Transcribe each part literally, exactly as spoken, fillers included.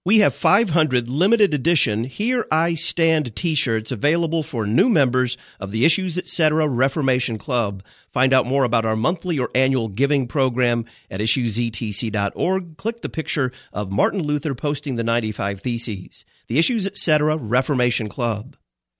We have five hundred limited edition Here I Stand t-shirts available for new members of the Issues Etc. Reformation Club. Find out more about our monthly or annual giving program at issues e t c dot org. Click the picture of Martin Luther posting the ninety-five Theses. The Issues Etc. Reformation Club.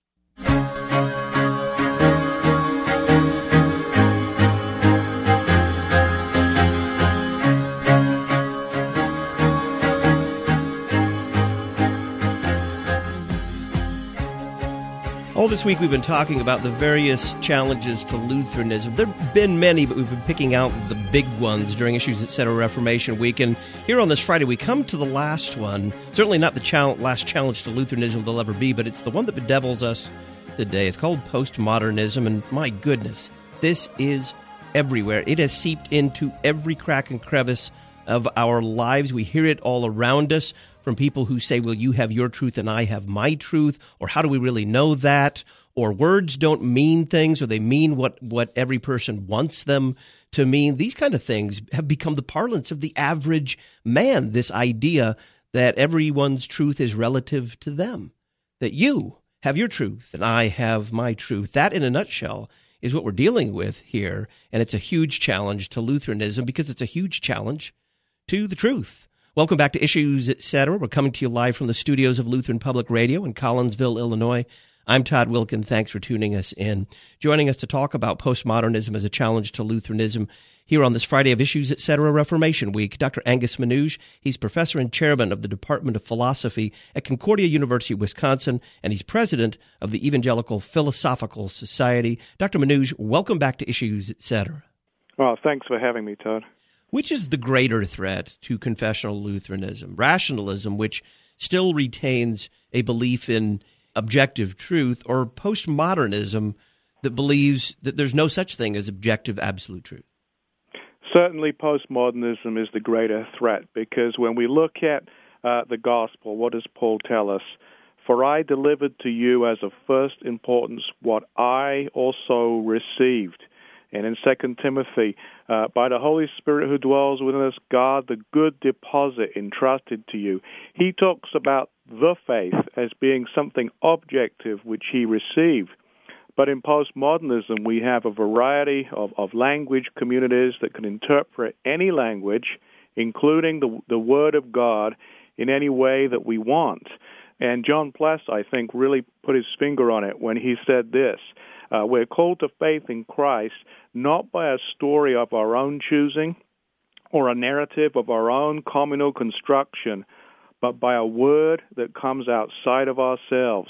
All this week we've been talking about the various challenges to Lutheranism. There have been many, but we've been picking out the big ones during Issues Etc. Reformation Week. And here on this Friday, we come to the last one. Certainly not the chal- last challenge to Lutheranism there'll ever be, but it's the one that bedevils us today. It's called postmodernism, and my goodness, this is everywhere. It has seeped into every crack and crevice of our lives. We hear it all around us from people who say, well, you have your truth and I have my truth, or how do we really know that? Or words don't mean things, or they mean what, what every person wants them to mean. These kind of things have become the parlance of the average man, this idea that everyone's truth is relative to them, that you have your truth and I have my truth. That, in a nutshell, is what we're dealing with here, and it's a huge challenge to Lutheranism because it's a huge challenge to the truth. Welcome back to Issues Etc. We're coming to you live from the studios of Lutheran Public Radio in Collinsville, Illinois. I'm Todd Wilkin. Thanks for tuning us in. Joining us to talk about postmodernism as a challenge to Lutheranism here on this Friday of Issues Etc. Reformation Week, Doctor Angus Menuge. He's professor and chairman of the Department of Philosophy at Concordia University, Wisconsin, and he's president of the Evangelical Philosophical Society. Doctor Menuge, welcome back to Issues Etc. Well, thanks for having me, Todd. Which is the greater threat to confessional Lutheranism? Rationalism, which still retains a belief in objective truth, or postmodernism that believes that there's no such thing as objective absolute truth? Certainly postmodernism is the greater threat, because when we look at uh, the gospel, what does Paul tell us? For I delivered to you as of first importance what I also received. And in Second Timothy, uh, by the Holy Spirit who dwells within us, guard the good deposit entrusted to you. He talks about the faith as being something objective which he received. But in postmodernism, we have a variety of, of language communities that can interpret any language, including the, the Word of God, in any way that we want. And John Pless, I think, really put his finger on it when he said this. Uh, we're called to faith in Christ not by a story of our own choosing or a narrative of our own communal construction, but by a word that comes outside of ourselves.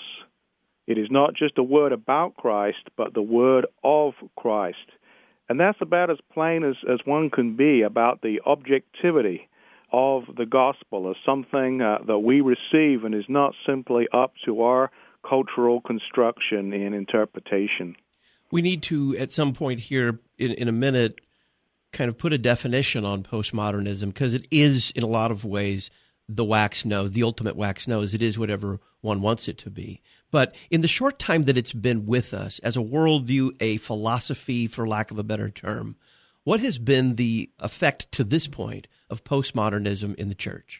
It is not just a word about Christ, but the word of Christ. And that's about as plain as, as one can be about the objectivity of the gospel as something uh, that we receive and is not simply up to our cultural construction and interpretation. We need to, at some point here in, in a minute, kind of put a definition on postmodernism, because it is, in a lot of ways, the wax nose, the ultimate wax nose. It is whatever one wants it to be. But in the short time that it's been with us, as a worldview, a philosophy, for lack of a better term, what has been the effect to this point of postmodernism in the church?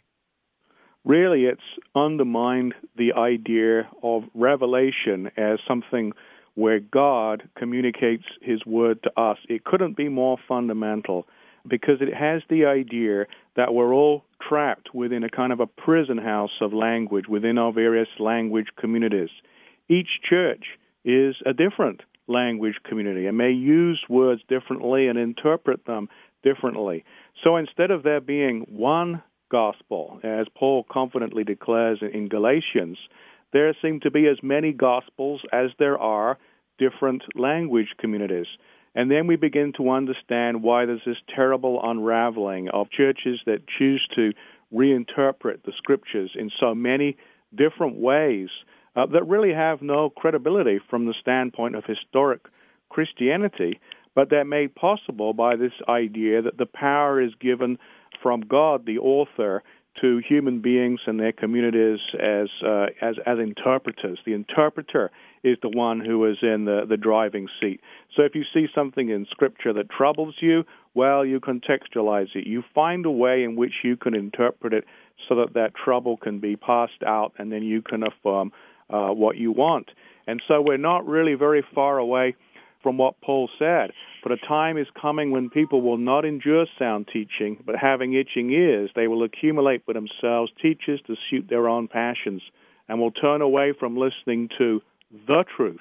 Really, it's undermined the idea of revelation as something where God communicates his word to us. It couldn't be more fundamental, because it has the idea that we're all trapped within a kind of a prison house of language within our various language communities. Each church is a different language community and may use words differently and interpret them differently. So instead of there being one gospel, as Paul confidently declares in Galatians, there seem to be as many gospels as there are different language communities. And then we begin to understand why there's this terrible unraveling of churches that choose to reinterpret the scriptures in so many different ways uh, that really have no credibility from the standpoint of historic Christianity, but they're made possible by this idea that the power is given from God, the author, to human beings and their communities as uh, as as interpreters. The interpreter is the one who is in the, the driving seat. So if you see something in Scripture that troubles you, well, you contextualize it. You find a way in which you can interpret it so that that trouble can be passed out and then you can affirm uh, what you want. And so we're not really very far away from what Paul said. But a time is coming when people will not endure sound teaching, but having itching ears, they will accumulate for themselves teachers to suit their own passions, and will turn away from listening to the truth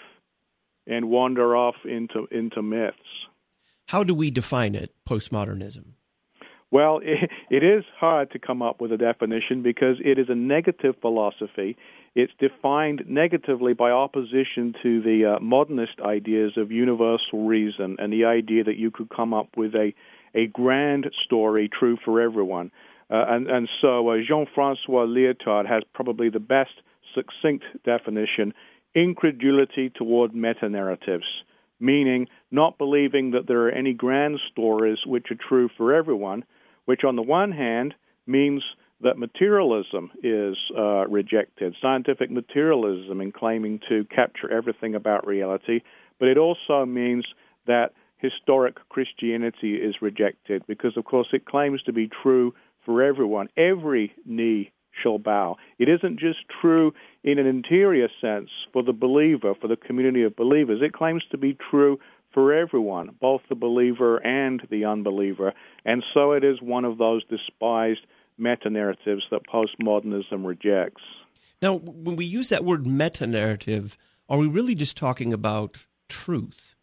and wander off into, into myths. How do we define it, postmodernism? Well, it, it is hard to come up with a definition because it is a negative philosophy. It's defined negatively by opposition to the uh, modernist ideas of universal reason and the idea that you could come up with a, a grand story true for everyone. Uh, and, and so uh, Jean-Francois Lyotard has probably the best succinct definition: incredulity toward meta-narratives, meaning not believing that there are any grand stories which are true for everyone, which on the one hand means that materialism is uh, rejected, scientific materialism in claiming to capture everything about reality, but it also means that historic Christianity is rejected because, of course, it claims to be true for everyone. Every knee shall bow. It isn't just true in an interior sense for the believer, for the community of believers. It claims to be true for everyone, both the believer and the unbeliever. And so it is one of those despised meta-narratives that postmodernism rejects. Now, when we use that word meta-narrative, are we really just talking about truth?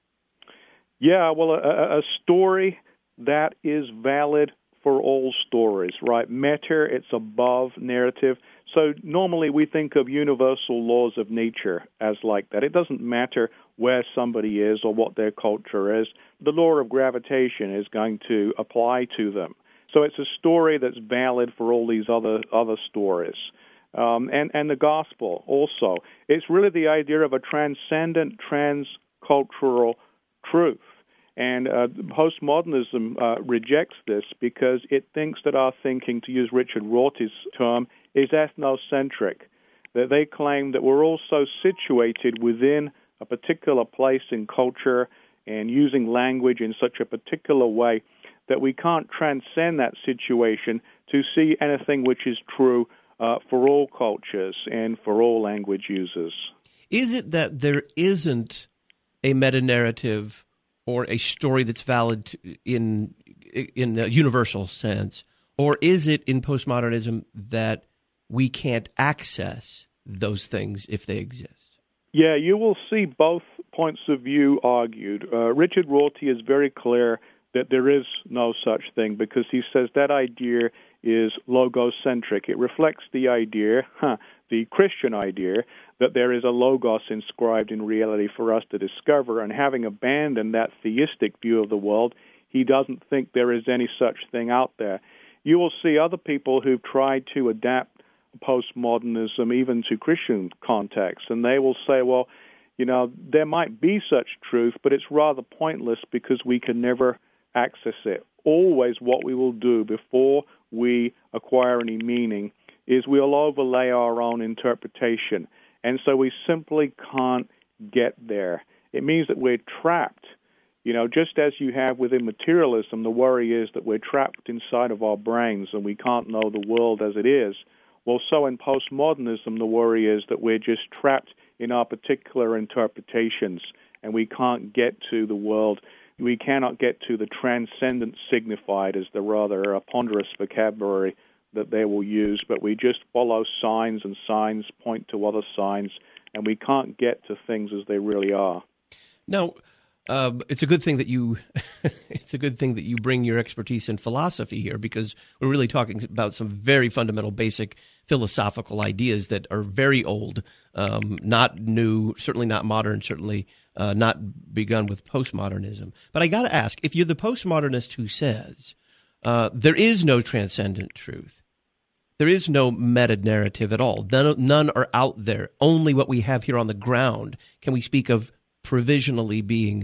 Yeah, well, a, a story that is valid for all stories, right? Meta, it's above narrative. So normally we think of universal laws of nature as like that. It doesn't matter where somebody is or what their culture is. The law of gravitation is going to apply to them. So it's a story that's valid for all these other other stories. Um, and, and the gospel also. It's really the idea of a transcendent, transcultural truth. And uh, postmodernism uh, rejects this because it thinks that our thinking, to use Richard Rorty's term, is ethnocentric, that they claim that we're all so situated within a particular place in culture and using language in such a particular way that we can't transcend that situation to see anything which is true uh, for all cultures and for all language users. Is it that there isn't a meta-narrative or a story that's valid in in the universal sense, or is it in postmodernism that we can't access those things if they exist? Yeah, you will see both points of view argued. Uh, Richard Rorty is very clear that there is no such thing because he says that idea is logocentric. It reflects the idea, huh, the Christian idea, that there is a logos inscribed in reality for us to discover, and having abandoned that theistic view of the world, he doesn't think there is any such thing out there. You will see other people who've tried to adapt postmodernism even to Christian contexts, and they will say, well, you know, there might be such truth, but it's rather pointless because we can never access it. Always what we will do before we acquire any meaning is we'll overlay our own interpretation. And so we simply can't get there. It means that we're trapped. You know, just as you have within materialism, the worry is that we're trapped inside of our brains and we can't know the world as it is. Well, so in postmodernism, the worry is that we're just trapped in our particular interpretations and we can't get to the world. We cannot get to the transcendent signified as the rather ponderous vocabulary that they will use, but we just follow signs, and signs point to other signs, and we can't get to things as they really are. Now, uh, it's a good thing that you it's a good thing that you bring your expertise in philosophy here, because we're really talking about some very fundamental, basic philosophical ideas that are very old, um, not new, certainly not modern, certainly uh, not begun with postmodernism. But I got to ask, if you're the postmodernist who says uh, there is no transcendent truth, there is no meta-narrative at all, none, none are out there, only what we have here on the ground can we speak of provisionally being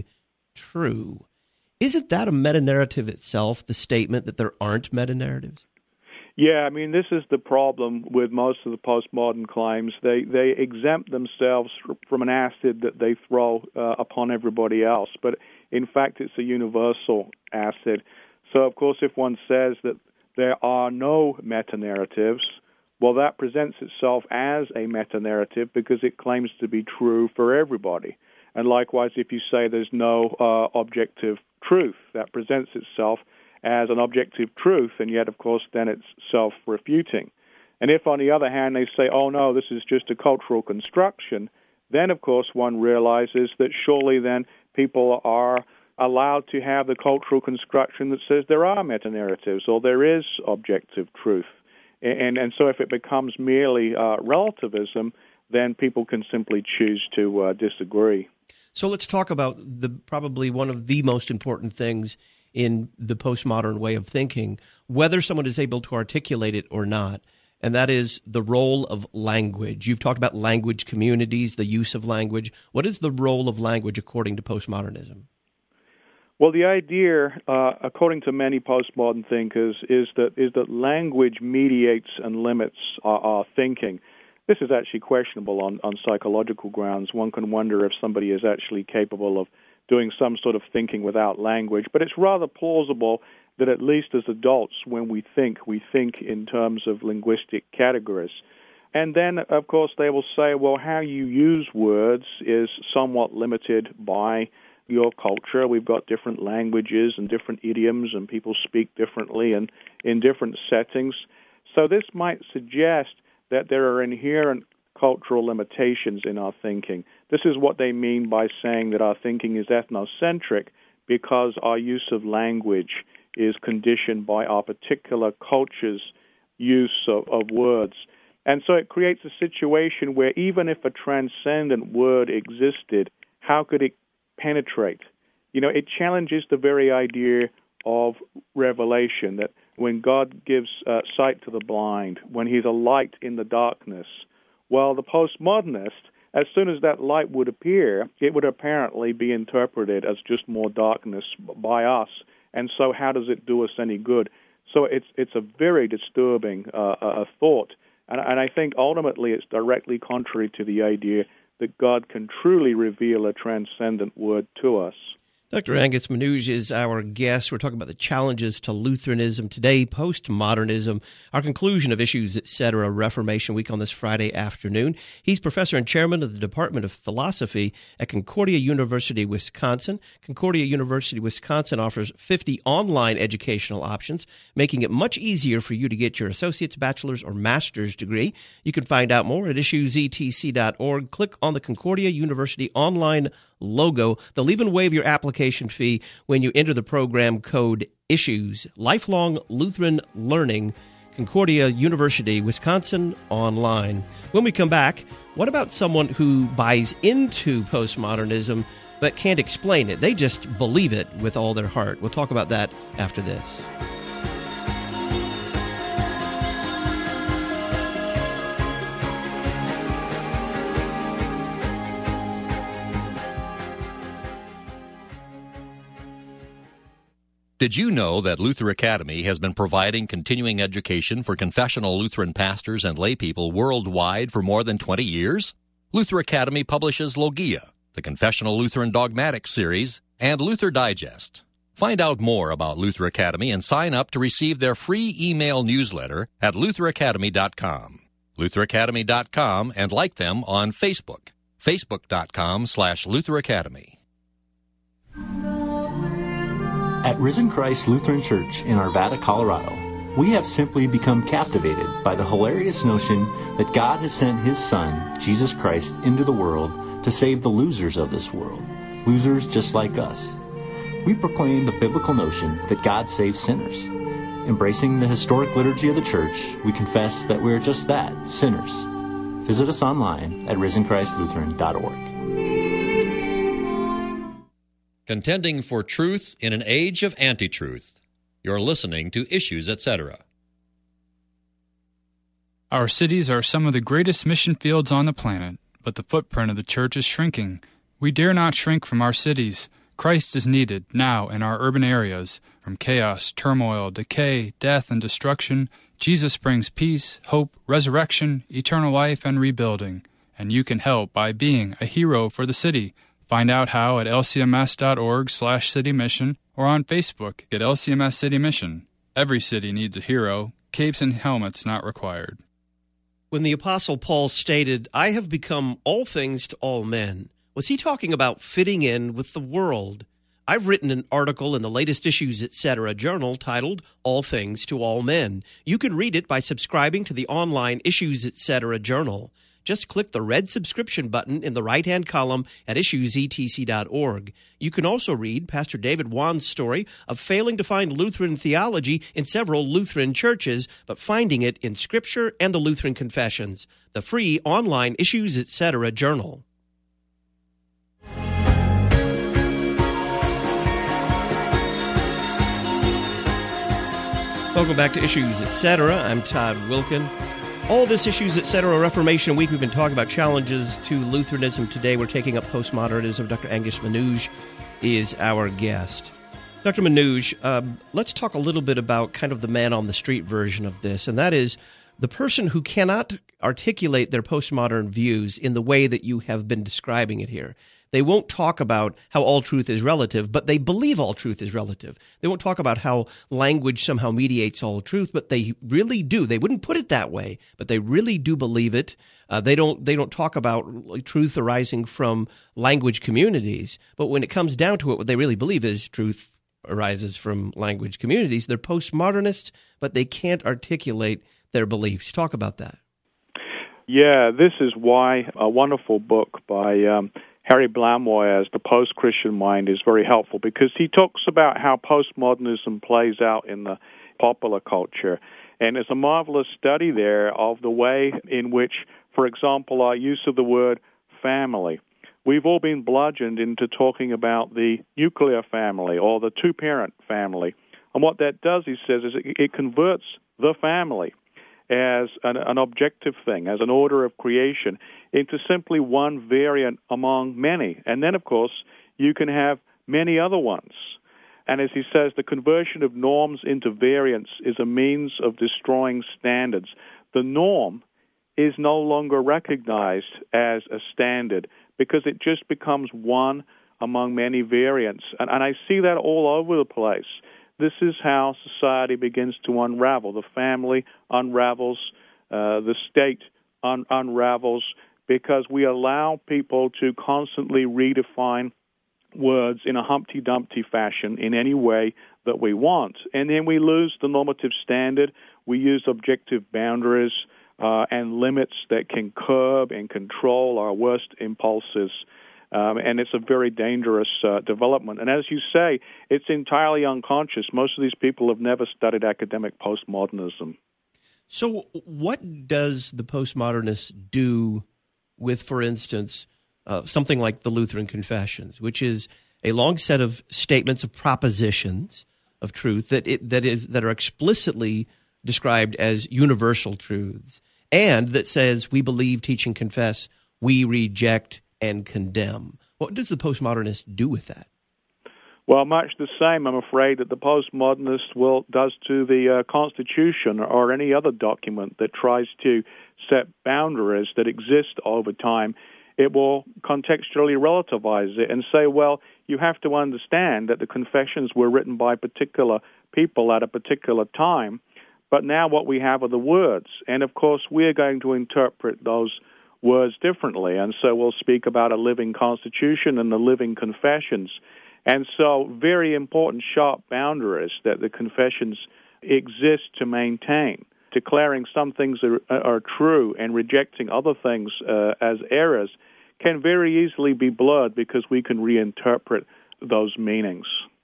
true. Isn't that a meta-narrative itself, the statement that there aren't meta-narratives? Yeah, I mean, this is the problem with most of the postmodern claims. They they exempt themselves from an acid that they throw uh, upon everybody else. But in fact, it's a universal acid. So, of course, if one says that there are no meta-narratives, well, that presents itself as a meta-narrative because it claims to be true for everybody. And likewise, if you say there's no uh, objective truth, that presents itself as an objective truth, and yet, of course, then it's self-refuting. And if, on the other hand, they say, oh, no, this is just a cultural construction, then, of course, one realizes that surely then people are allowed to have the cultural construction that says there are meta-narratives or there is objective truth. And, and so if it becomes merely uh, relativism, then people can simply choose to uh, disagree. So let's talk about the probably one of the most important things in the postmodern way of thinking, whether someone is able to articulate it or not, and that is the role of language. You've talked about language communities, the use of language. What is the role of language according to postmodernism? Well, the idea, uh, according to many postmodern thinkers, is that is that language mediates and limits our, our thinking. This is actually questionable on, on psychological grounds. One can wonder if somebody is actually capable of doing some sort of thinking without language, but it's rather plausible that at least as adults, when we think, we think in terms of linguistic categories. And then, of course, they will say, well, how you use words is somewhat limited by your culture. We've got different languages and different idioms, and people speak differently and in different settings. So this might suggest that there are inherent cultural limitations in our thinking. This is what they mean by saying that our thinking is ethnocentric, because our use of language is conditioned by our particular culture's use of, of words. And so it creates a situation where even if a transcendent word existed, how could it penetrate? You know, it challenges the very idea of revelation, that when God gives uh, sight to the blind, when he's a light in the darkness, well, the postmodernist, as soon as that light would appear, it would apparently be interpreted as just more darkness by us. And so how does it do us any good? So it's it's a very disturbing uh, uh, thought. And, and I think ultimately it's directly contrary to the idea that God can truly reveal a transcendent word to us. Doctor Angus Menuge is our guest. We're talking about the challenges to Lutheranism today, postmodernism, our conclusion of Issues, et cetera, Reformation Week on this Friday afternoon. He's professor and chairman of the Department of Philosophy at Concordia University, Wisconsin. Concordia University, Wisconsin offers fifty online educational options, making it much easier for you to get your associate's, bachelor's, or master's degree. You can find out more at issues e t c dot org. Click on the Concordia University online logo. They'll even waive your application fee when you enter the program code ISSUES. Lifelong Lutheran Learning, Concordia University, Wisconsin, online. When we come back, what about someone who buys into postmodernism but can't explain it? They just believe it with all their heart. We'll talk about that after this. Did you know that Luther Academy has been providing continuing education for confessional Lutheran pastors and laypeople worldwide for more than twenty years? Luther Academy publishes Logia, the Confessional Lutheran Dogmatics series, and Luther Digest. Find out more about Luther Academy and sign up to receive their free email newsletter at luther academy dot com. luther academy dot com, and like them on Facebook, facebook dot com slash Luther Academy. At Risen Christ Lutheran Church in Arvada, Colorado, we have simply become captivated by the hilarious notion that God has sent His Son, Jesus Christ, into the world to save the losers of this world, losers just like us. We proclaim the biblical notion that God saves sinners. Embracing the historic liturgy of the Church, we confess that we are just that, sinners. Visit us online at risen christ lutheran dot org. Contending for truth in an age of anti-truth. You're listening to Issues, et cetera. Our cities are some of the greatest mission fields on the planet, but the footprint of the church is shrinking. We dare not shrink from our cities. Christ is needed now in our urban areas. From chaos, turmoil, decay, death, and destruction, Jesus brings peace, hope, resurrection, eternal life, and rebuilding. And you can help by being a hero for the city. Find out how at l c m s dot org slash city mission or on Facebook at L C M S City Mission. Every city needs a hero. Capes and helmets not required. When the Apostle Paul stated, "I have become all things to all men," was he talking about fitting in with the world? I've written an article in the latest Issues Etc. journal titled All Things to All Men. You can read it by subscribing to the online Issues Etc. journal. Just click the red subscription button in the right-hand column at issues e t c dot org. You can also read Pastor David Wan's story of failing to find Lutheran theology in several Lutheran churches, but finding it in Scripture and the Lutheran Confessions, the free online Issues Etc. journal. Welcome back to Issues Etc. I'm Todd Wilkin. All this Issues Etc. Reformation Week, we've been talking about challenges to Lutheranism. Today we're taking up postmodernism. Doctor Angus Manouge is our guest. Doctor Manouge, um, let's talk a little bit about kind of the man-on-the-street version of this, and that is the person who cannot articulate their postmodern views in the way that you have been describing it here. They won't talk about how all truth is relative, but they believe all truth is relative. They won't talk about how language somehow mediates all truth, but they really do. They wouldn't put it that way, but they really do believe it. Uh, they don't. They don't talk about truth arising from language communities, but when it comes down to it, what they really believe is truth arises from language communities. They're postmodernists, but they can't articulate their beliefs. Talk about that. Yeah, this is why a wonderful book by um, Harry Blamwire, The Post-Christian Mind, is very helpful, because he talks about how postmodernism plays out in the popular culture. And there's a marvelous study there of the way in which, for example, our use of the word family. We've all been bludgeoned into talking about the nuclear family or the two-parent family. And what that does, he says, is it, it converts the family as an, an objective thing, as an order of creation, into simply one variant among many. And then, of course, you can have many other ones. And as he says, the conversion of norms into variants is a means of destroying standards. The norm is no longer recognized as a standard because it just becomes one among many variants. And, and I see that all over the place. This is how society begins to unravel. The family unravels, uh, the state un- unravels, because we allow people to constantly redefine words in a Humpty Dumpty fashion in any way that we want. And then we lose the normative standard. We use objective boundaries uh, and limits that can curb and control our worst impulses. Um, and it's a very dangerous uh, development. And as you say, it's entirely unconscious. Most of these people have never studied academic postmodernism. So what does the postmodernists do with, for instance, uh, something like the Lutheran Confessions, which is a long set of statements of propositions of truth that it, that is that are explicitly described as universal truths, and that says we believe, teach, and confess, we reject and condemn. What does the postmodernist do with that? Well, much the same, I'm afraid, that the postmodernist will does to the uh, Constitution or any other document that tries to set boundaries that exist over time. It will contextually relativize it and say, well, you have to understand that the confessions were written by particular people at a particular time, but now what we have are the words. And, of course, we're going to interpret those words differently. And so we'll speak about a living Constitution and the living confessions. And so very important sharp boundaries that the confessions exist to maintain. Declaring some things are, are true and rejecting other things uh, as errors can very easily be blurred because we can reinterpret those meanings.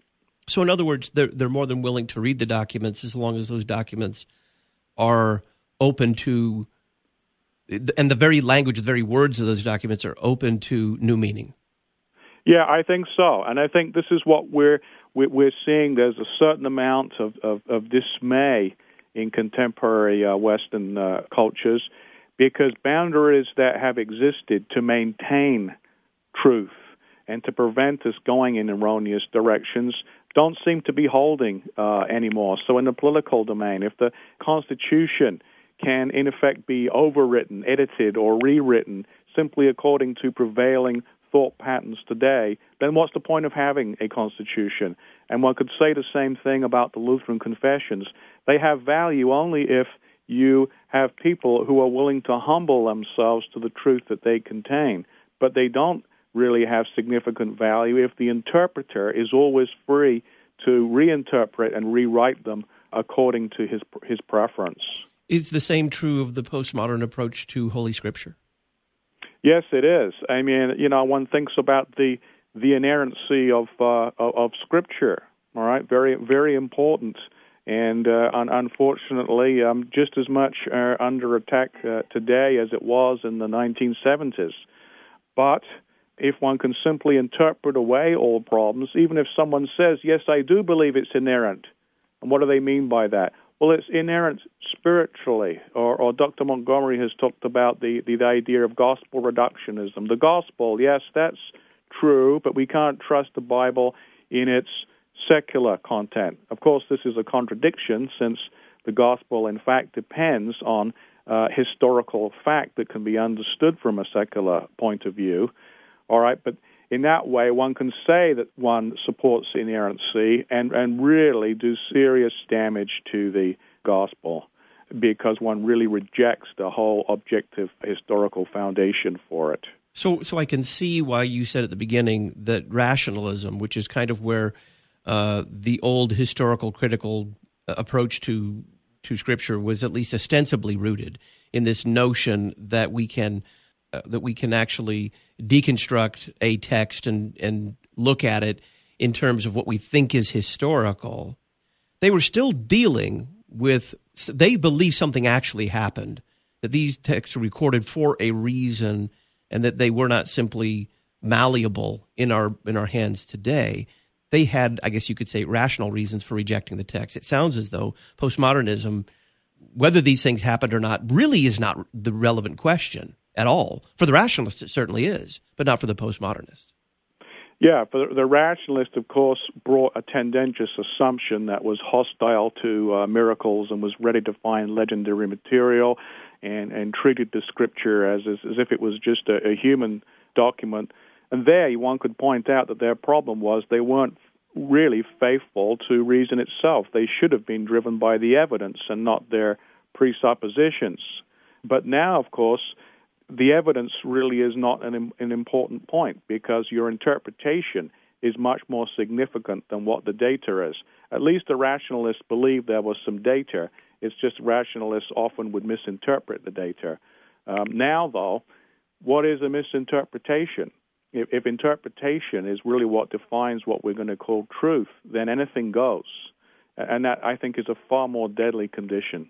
So in other words, they're, they're more than willing to read the documents as long as those documents are open to, and the very language, the very words of those documents are open to new meaning. Yeah, I think so. And I think this is what we're we're seeing. There's a certain amount of, of, of dismay in contemporary uh, Western uh, cultures because boundaries that have existed to maintain truth and to prevent us going in erroneous directions don't seem to be holding uh, anymore. So in the political domain, if the Constitution can, in effect, be overwritten, edited, or rewritten simply according to prevailing thought patterns today, then what's the point of having a constitution? And one could say the same thing about the Lutheran confessions. They have value only if you have people who are willing to humble themselves to the truth that they contain. But they don't really have significant value if the interpreter is always free to reinterpret and rewrite them according to his his preference. Is the same true of the postmodern approach to Holy Scripture? Yes, it is. I mean, you know, one thinks about the the inerrancy of uh, of, of Scripture. All right, very very important, and uh, un- unfortunately, um, just as much uh, under attack uh, today as it was in the nineteen seventies. But if one can simply interpret away all problems, even if someone says, "Yes, I do believe it's inerrant," and what do they mean by that? Well, it's inerrant spiritually, or, or Doctor Montgomery has talked about the, the, the idea of gospel reductionism. The gospel, yes, that's true, but we can't trust the Bible in its secular content. Of course, this is a contradiction, since the gospel, in fact, depends on uh, historical fact that can be understood from a secular point of view. All right, but in that way, one can say that one supports inerrancy and, and really do serious damage to the gospel, because one really rejects the whole objective historical foundation for it. So so I can see why you said at the beginning that rationalism, which is kind of where uh, the old historical critical approach to to Scripture was at least ostensibly rooted in this notion that we can uh, that we can actually deconstruct a text and, and look at it in terms of what we think is historical. They were still dealing with, they believe something actually happened, that these texts are recorded for a reason, and that they were not simply malleable in our in our hands today. They had, I guess you could say, rational reasons for rejecting the text. It sounds as though postmodernism, whether these things happened or not, really is not the relevant question at all. For the rationalist, it certainly is, but not for the postmodernist. Yeah, for the, the rationalist, of course, brought a tendentious assumption that was hostile to uh, miracles and was ready to find legendary material, and, and treated the Scripture as, as, as if it was just a, a human document. And there, one could point out that their problem was they weren't really faithful to reason itself. They should have been driven by the evidence and not their presuppositions. But now, of course, the evidence really is not an, an important point, because your interpretation is much more significant than what the data is. At least the rationalists believe there was some data. It's just rationalists often would misinterpret the data. Um, now, though, what is a misinterpretation? If, if interpretation is really what defines what we're going to call truth, then anything goes. And that, I think, is a far more deadly condition.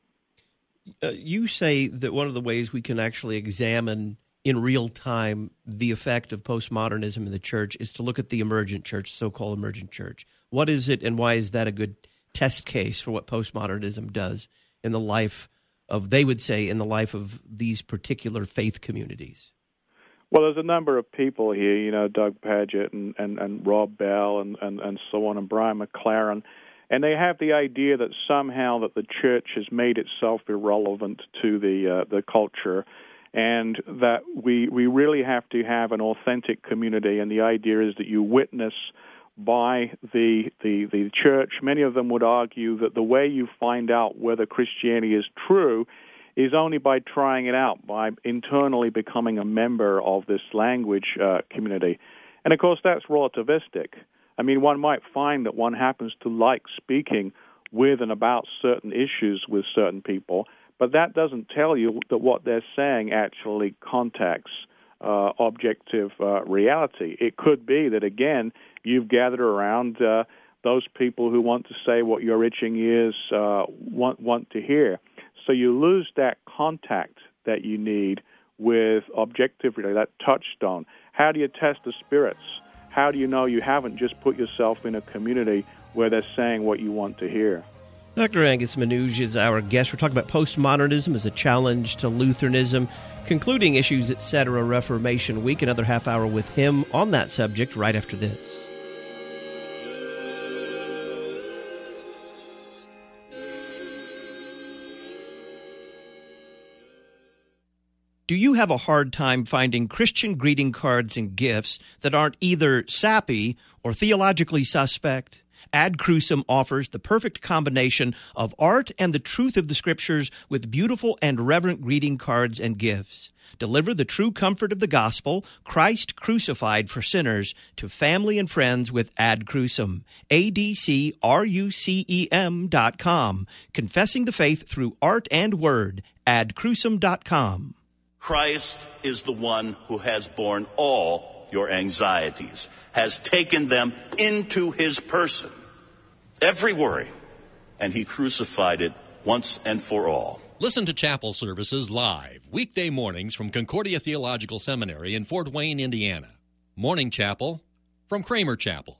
Uh, you say that one of the ways we can actually examine in real time the effect of postmodernism in the church is to look at the emergent church, so-called emergent church. What is it, and why is that a good test case for what postmodernism does in the life of, they would say, in the life of these particular faith communities? Well, there's a number of people here, you know, Doug Pagitt and, and, and Rob Bell and, and, and so on, and Brian McLaren. And they have the idea that somehow that the church has made itself irrelevant to the uh, the culture, and that we we really have to have an authentic community. And the idea is that you witness by the the the church. Many of them would argue that the way you find out whether Christianity is true is only by trying it out, by internally becoming a member of this language uh, community. And of course, that's relativistic. I mean, one might find that one happens to like speaking with and about certain issues with certain people, but that doesn't tell you that what they're saying actually contacts uh, objective uh, reality. It could be that, again, you've gathered around uh, those people who want to say what your itching ears uh, want, want to hear. So you lose that contact that you need with objective reality, that touchstone. How do you test the spirits? How do you know you haven't just put yourself in a community where they're saying what you want to hear? Doctor Angus Menuge is our guest. We're talking about postmodernism as a challenge to Lutheranism, concluding Issues Etc. Reformation Week. Another half hour with him on that subject right after this. Do you have a hard time finding Christian greeting cards and gifts that aren't either sappy or theologically suspect? Ad Crucem offers the perfect combination of art and the truth of the Scriptures with beautiful and reverent greeting cards and gifts. Deliver the true comfort of the gospel, Christ crucified for sinners, to family and friends with Ad Crucem. A D C R U C E M dot com. Confessing the faith through art and word. ad crucem dot com. Christ is the one who has borne all your anxieties, has taken them into his person, every worry, and he crucified it once and for all. Listen to chapel services live, weekday mornings from Concordia Theological Seminary in Fort Wayne, Indiana. Morning chapel from Kramer Chapel.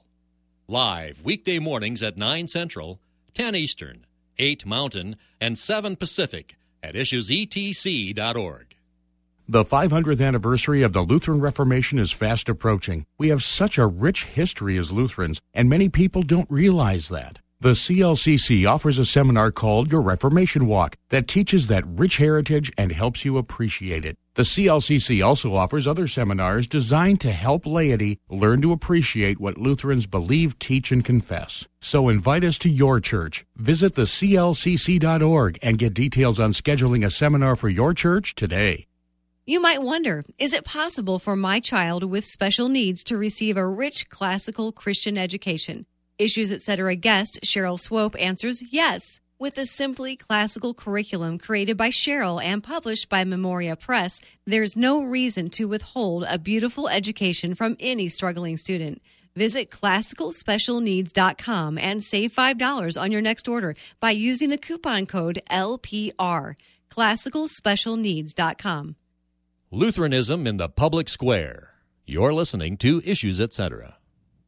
Live weekday mornings at nine Central, ten Eastern, eight Mountain, and seven Pacific at issues e t c dot org. The five hundredth anniversary of the Lutheran Reformation is fast approaching. We have such a rich history as Lutherans, and many people don't realize that. The C L C C offers a seminar called Your Reformation Walk that teaches that rich heritage and helps you appreciate it. The C L C C also offers other seminars designed to help laity learn to appreciate what Lutherans believe, teach, and confess. So invite us to your church. Visit the c l c c dot org and get details on scheduling a seminar for your church today. You might wonder, is it possible for my child with special needs to receive a rich classical Christian education? Issues Etc. guest Cheryl Swope answers yes. With a simply classical curriculum created by Cheryl and published by Memoria Press, there's no reason to withhold a beautiful education from any struggling student. Visit classical special needs dot com and save five dollars on your next order by using the coupon code L P R. classical special needs dot com. Lutheranism in the Public Square. You're listening to Issues Etc.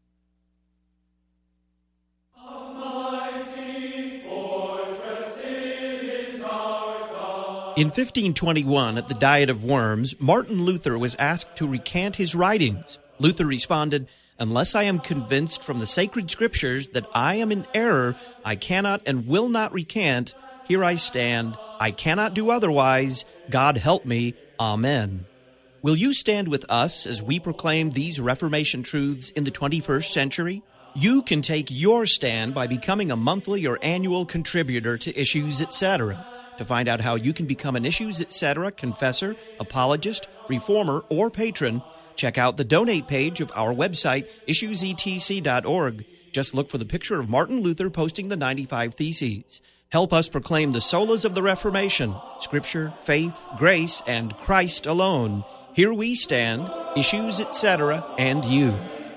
In fifteen twenty-one, at the Diet of Worms, Martin Luther was asked to recant his writings. Luther responded, "Unless I am convinced from the sacred scriptures that I am in error, I cannot and will not recant. Here I stand. I cannot do otherwise. God help me. Amen." Will you stand with us as we proclaim these Reformation truths in the twenty-first century? You can take your stand by becoming a monthly or annual contributor to Issues Etc. To find out how you can become an Issues Etc. confessor, apologist, reformer, or patron, check out the donate page of our website, issues e t c dot org. Just look for the picture of Martin Luther posting the ninety-five Theses. Help us proclaim the solas of the Reformation, Scripture, faith, grace, and Christ alone. Here we stand, Issues Etc., and you.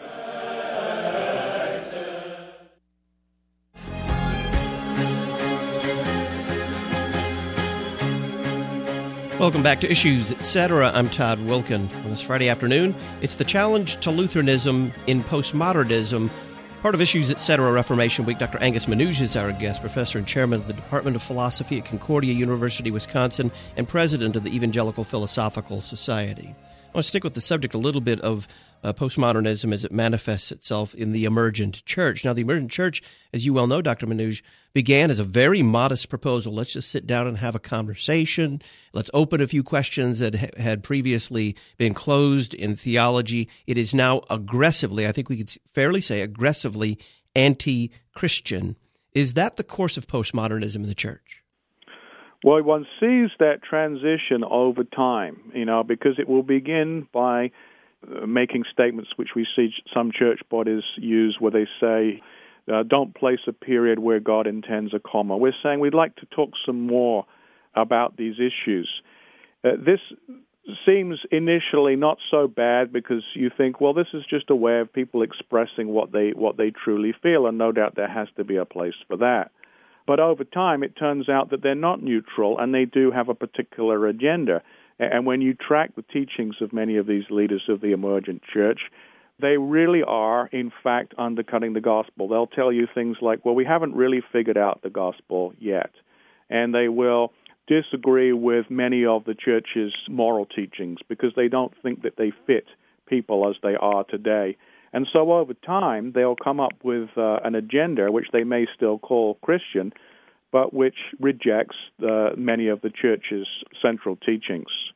Welcome back to Issues Etc. I'm Todd Wilkin. On this Friday afternoon, it's the challenge to Lutheranism in postmodernism. Part of Issues Etc. Reformation Week. Doctor Angus Manouje is our guest, professor and chairman of the Department of Philosophy at Concordia University, Wisconsin, and president of the Evangelical Philosophical Society. I want to stick with the subject a little bit of uh, postmodernism as it manifests itself in the emergent church. Now, the emergent church, as you well know, Doctor Manouje, began as a very modest proposal. Let's just sit down and have a conversation. Let's open a few questions that ha- had previously been closed in theology. It is now aggressively, I think we could fairly say, aggressively anti-Christian. Is that the course of postmodernism in the church? Well, one sees that transition over time, you know, because it will begin by uh, making statements which we see some church bodies use where they say, uh, don't place a period where God intends a comma. We're saying we'd like to talk some more about these issues. Uh, this seems initially not so bad because you think, well, this is just a way of people expressing what they what they truly feel, and no doubt there has to be a place for that. But over time, it turns out that they're not neutral, and they do have a particular agenda. And when you track the teachings of many of these leaders of the emergent church, they really are, in fact, undercutting the gospel. They'll tell you things like, well, we haven't really figured out the gospel yet. And they will disagree with many of the church's moral teachings because they don't think that they fit people as they are today. And so over time, they'll come up with uh, an agenda which they may still call Christian, but which rejects uh, many of the church's central teachings.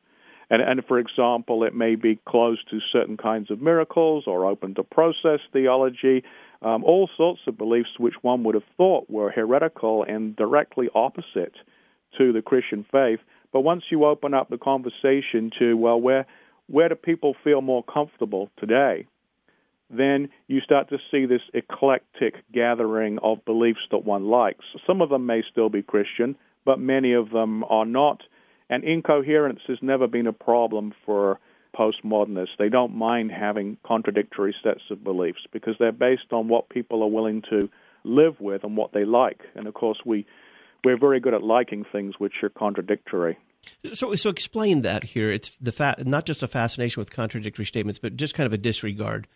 And, and for example, it may be closed to certain kinds of miracles or open to process theology, um, all sorts of beliefs which one would have thought were heretical and directly opposite to the Christian faith. But once you open up the conversation to, well, where where do people feel more comfortable today, then you start to see this eclectic gathering of beliefs that one likes. Some of them may still be Christian, but many of them are not. And incoherence has never been a problem for postmodernists. They don't mind having contradictory sets of beliefs because they're based on what people are willing to live with and what they like. And, of course, we, we're very good at liking things which are contradictory. So, so explain that here. It's the fa- not just a fascination with contradictory statements, but just kind of a disregard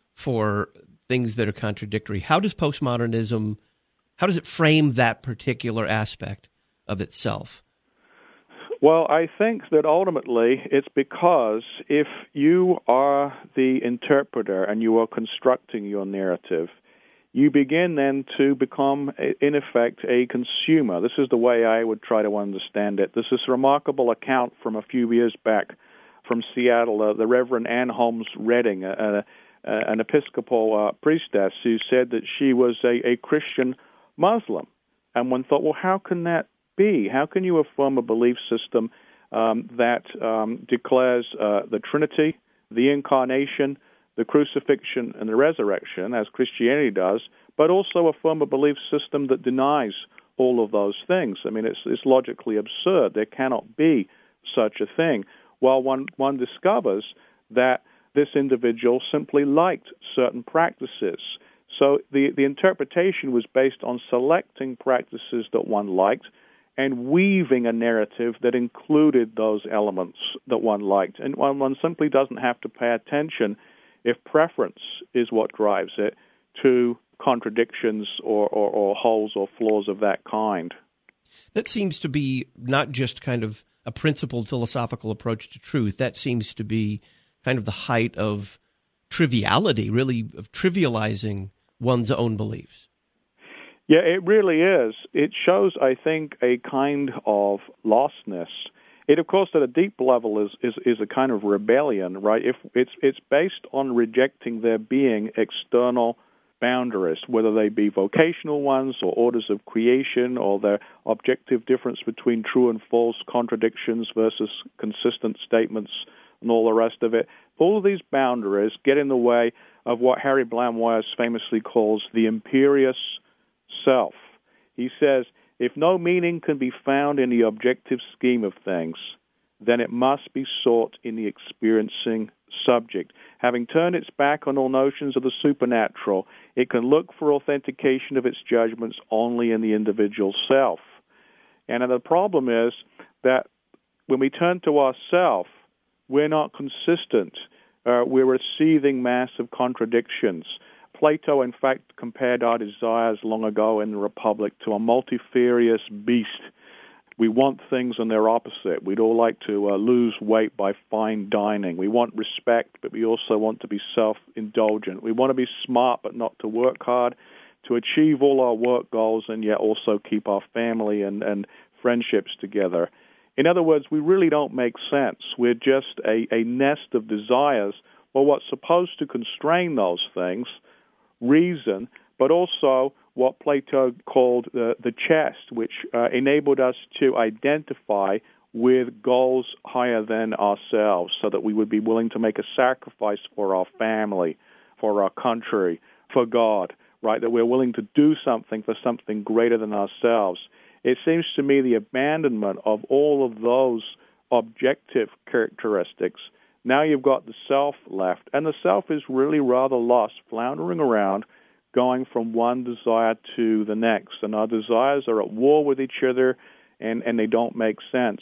for things that are contradictory. How does postmodernism, how does it frame that particular aspect of itself? Well, I think that ultimately it's because if you are the interpreter and you are constructing your narrative, you begin then to become, in effect, a consumer. This is the way I would try to understand it. This is a remarkable account from a few years back from Seattle, uh, the Reverend Ann Holmes Redding, uh, uh, an Episcopal uh, priestess who said that she was a, a Christian Muslim. And one thought, well, how can that be? How can you affirm a belief system um, that um, declares uh, the Trinity, the Incarnation, the crucifixion, and the resurrection, as Christianity does, but also affirm a belief system that denies all of those things? I mean, it's, it's logically absurd. There cannot be such a thing. Well, one, one discovers that this individual simply liked certain practices. So the, the interpretation was based on selecting practices that one liked and weaving a narrative that included those elements that one liked. And one, one simply doesn't have to pay attention, if preference is what drives it, to contradictions or, or, or holes or flaws of that kind. That seems to be not just kind of a principled philosophical approach to truth. That seems to be kind of the height of triviality, really, of trivializing one's own beliefs. Yeah, it really is. It shows, I think, a kind of lostness. It, of course, at a deep level is, is, is a kind of rebellion, right? If it's it's based on rejecting there being external boundaries, whether they be vocational ones or orders of creation or the objective difference between true and false, contradictions versus consistent statements and all the rest of it. All of these boundaries get in the way of what Harry Blamwires famously calls the imperious self. He says, if no meaning can be found in the objective scheme of things, then it must be sought in the experiencing subject. Having turned its back on all notions of the supernatural, it can look for authentication of its judgments only in the individual self. And the problem is that when we turn to ourself, we're not consistent. Uh, we're a seething mass of contradictions. Plato, in fact, compared our desires long ago in the Republic to a multifarious beast. We want things and they're opposite. We'd all like to uh, lose weight by fine dining. We want respect, but we also want to be self-indulgent. We want to be smart, but not to work hard, to achieve all our work goals, and yet also keep our family and, and friendships together. In other words, we really don't make sense. We're just a, a nest of desires. Well, what's supposed to constrain those things, reason, but also what Plato called the, the chest, which uh, enabled us to identify with goals higher than ourselves so that we would be willing to make a sacrifice for our family, for our country, for God, right? That we're willing to do something for something greater than ourselves. It seems to me the abandonment of all of those objective characteristics. Now you've got the self left, and the self is really rather lost, floundering around, going from one desire to the next. And our desires are at war with each other, and, and they don't make sense.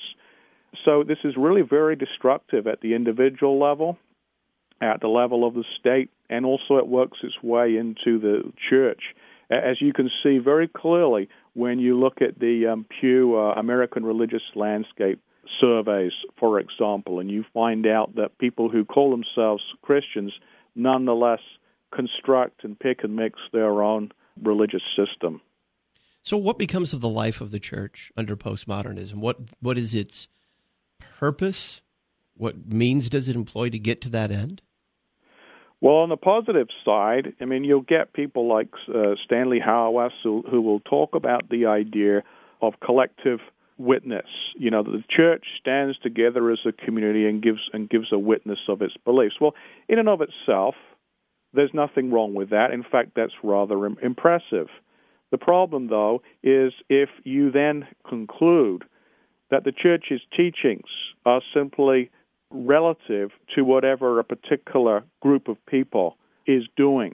So this is really very destructive at the individual level, at the level of the state, and also it works its way into the church. As you can see very clearly when you look at the um, Pew uh, American Religious Landscape surveys, for example, and you find out that people who call themselves Christians nonetheless construct and pick and mix their own religious system. So what becomes of the life of the church under postmodernism? What what is its purpose? what means does it employ to get to that end? Well, on the positive side, I mean, you'll get people like uh, Stanley Hauerwas who, who will talk about the idea of collective witness. You know, the church stands together as a community and gives and gives a witness of its beliefs. Well, in and of itself, there's nothing wrong with that. In fact, that's rather im- impressive. The problem, though, is if you then conclude that the church's teachings are simply relative to whatever a particular group of people is doing.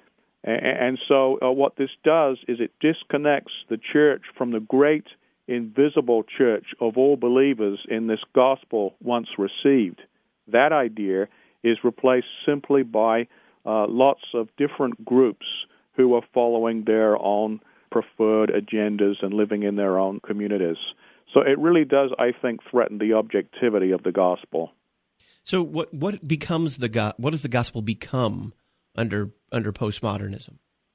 And so uh, what this does is it disconnects the church from the great invisible church of all believers in this gospel once received. That idea is replaced simply by uh, lots of different groups who are following their own preferred agendas and living in their own communities. So it really does, I think, threaten the objectivity of the gospel. So what what becomes the go- what does the gospel become under under postmodernism?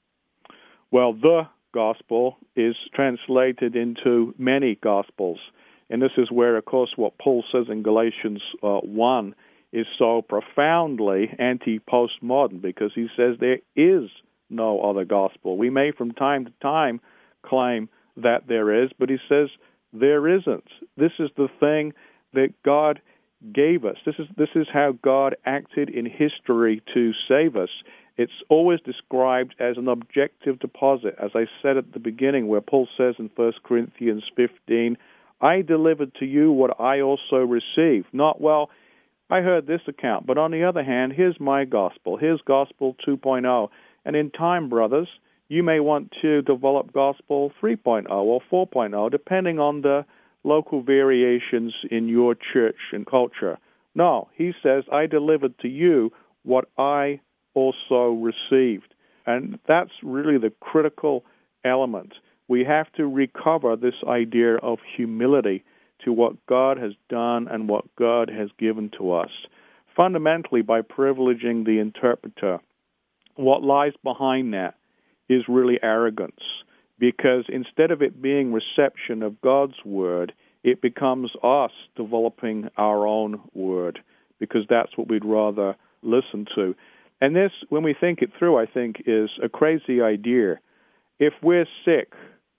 Well, the gospel is translated into many gospels, and this is where, of course, what Paul says in Galatians uh, one is so profoundly anti-postmodern, because he says there is no other gospel. We may from time to time claim that there is, but he says there isn't. This is the thing that God gave us. This is this is how God acted in history to save us. It's always described as an objective deposit, as I said at the beginning, where Paul says in First Corinthians fifteen, I delivered to you what I also received. Not, well, I heard this account, but on the other hand, here's my gospel. Here's gospel two point oh. And in time, brothers, you may want to develop gospel three point oh or four point oh, depending on the local variations in your church and culture. No, he says, I delivered to you what I also received. And that's really the critical element. We have to recover this idea of humility to what God has done and what God has given to us, fundamentally by privileging the interpreter. What lies behind that is really arrogance, because instead of it being reception of God's word, it becomes us developing our own word, because that's what we'd rather listen to. And this, when we think it through, I think, is a crazy idea. If we're sick,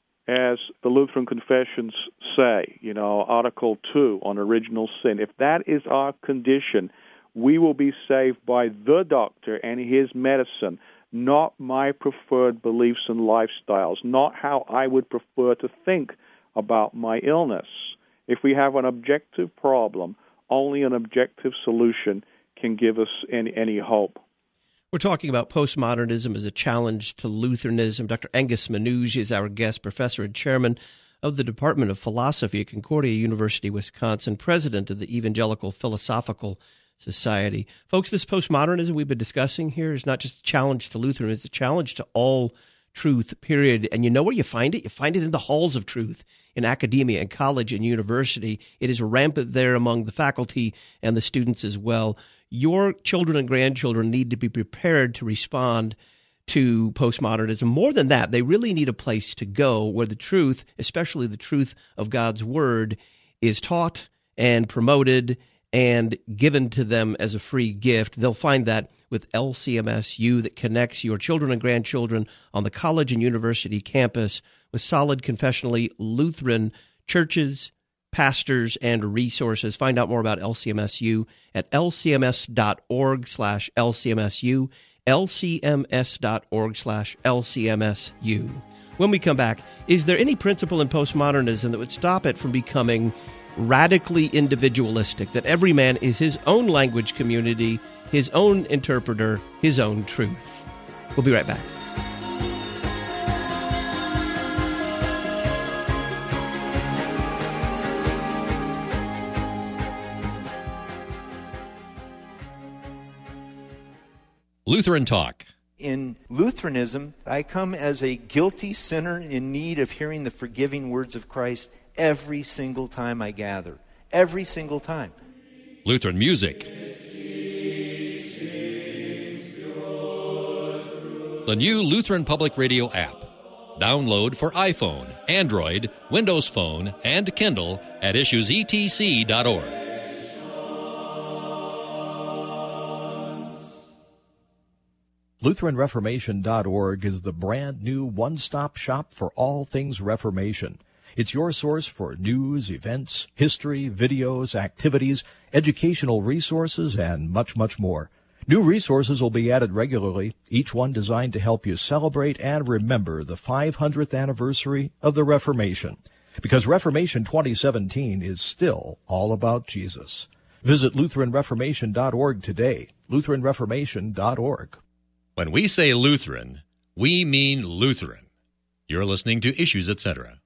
as the Lutheran confessions say, you know, Article two on original sin, if that is our condition, we will be saved by the doctor and his medicine, not my preferred beliefs and lifestyles, not how I would prefer to think about my illness. If we have an objective problem, only an objective solution can give us any, any hope. We're talking about postmodernism as a challenge to Lutheranism. Doctor Angus Menuge is our guest, professor and chairman of the Department of Philosophy at Concordia University, Wisconsin, president of the Evangelical Philosophical Society. Folks, this postmodernism we've been discussing here is not just a challenge to Lutheranism, it's a challenge to all truth, period. And you know where you find it? You find it in the halls of truth, in academia and college and university. It is rampant there among the faculty and the students as well. Your children and grandchildren need to be prepared to respond to postmodernism. More than that, they really need a place to go where the truth, especially the truth of God's word, is taught and promoted and given to them as a free gift. They'll find that with L C M S U, that connects your children and grandchildren on the college and university campus with solid confessionally Lutheran churches, pastors, and resources. Find out more about L C M S U at lcms.org slash lcmsu, lcms.org slash lcmsu. When we come back, is there any principle in postmodernism that would stop it from becoming radically individualistic, that every man is his own language community, his own interpreter, his own truth? We'll be right back. Lutheran Talk. In Lutheranism, I come as a guilty sinner in need of hearing the forgiving words of Christ every single time I gather. Every single time. Lutheran music. The new Lutheran Public Radio app. Download for iPhone, Android, Windows Phone, and Kindle at issues e t c dot org. Lutheran Reformation dot org is the brand new one-stop shop for all things Reformation. It's your source for news, events, history, videos, activities, educational resources, and much, much more. New resources will be added regularly, each one designed to help you celebrate and remember the five hundredth anniversary of the Reformation. Because Reformation twenty seventeen is still all about Jesus. Visit Lutheran Reformation dot org today, Lutheran Reformation dot org. When we say Lutheran, we mean Lutheran. You're listening to Issues, et cetera.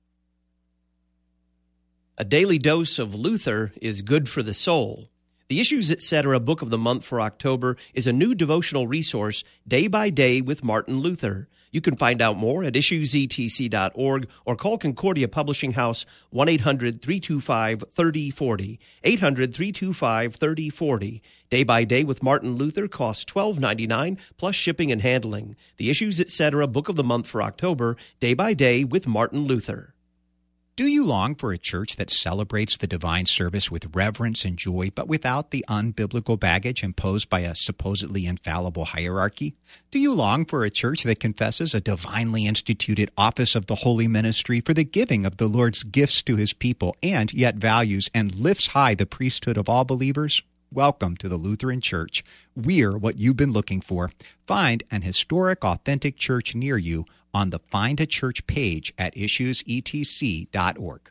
A daily dose of Luther is good for the soul. The Issues, et cetera. Book of the Month for October is a new devotional resource, day by day with Martin Luther. You can find out more at issues e t c dot org or call Concordia Publishing House one eight hundred three two five three oh four oh, eight hundred three two five three oh four oh. Day by Day with Martin Luther costs twelve ninety-nine plus shipping and handling. The Issues, et cetera. Book of the Month for October, Day by Day with Martin Luther. Do you long for a church that celebrates the divine service with reverence and joy, but without the unbiblical baggage imposed by a supposedly infallible hierarchy? Do you long for a church that confesses a divinely instituted office of the holy ministry for the giving of the Lord's gifts to his people, and yet values and lifts high the priesthood of all believers? Welcome to the Lutheran Church. We're what you've been looking for. Find an historic, authentic church near you on the Find a Church page at issues e t c dot org.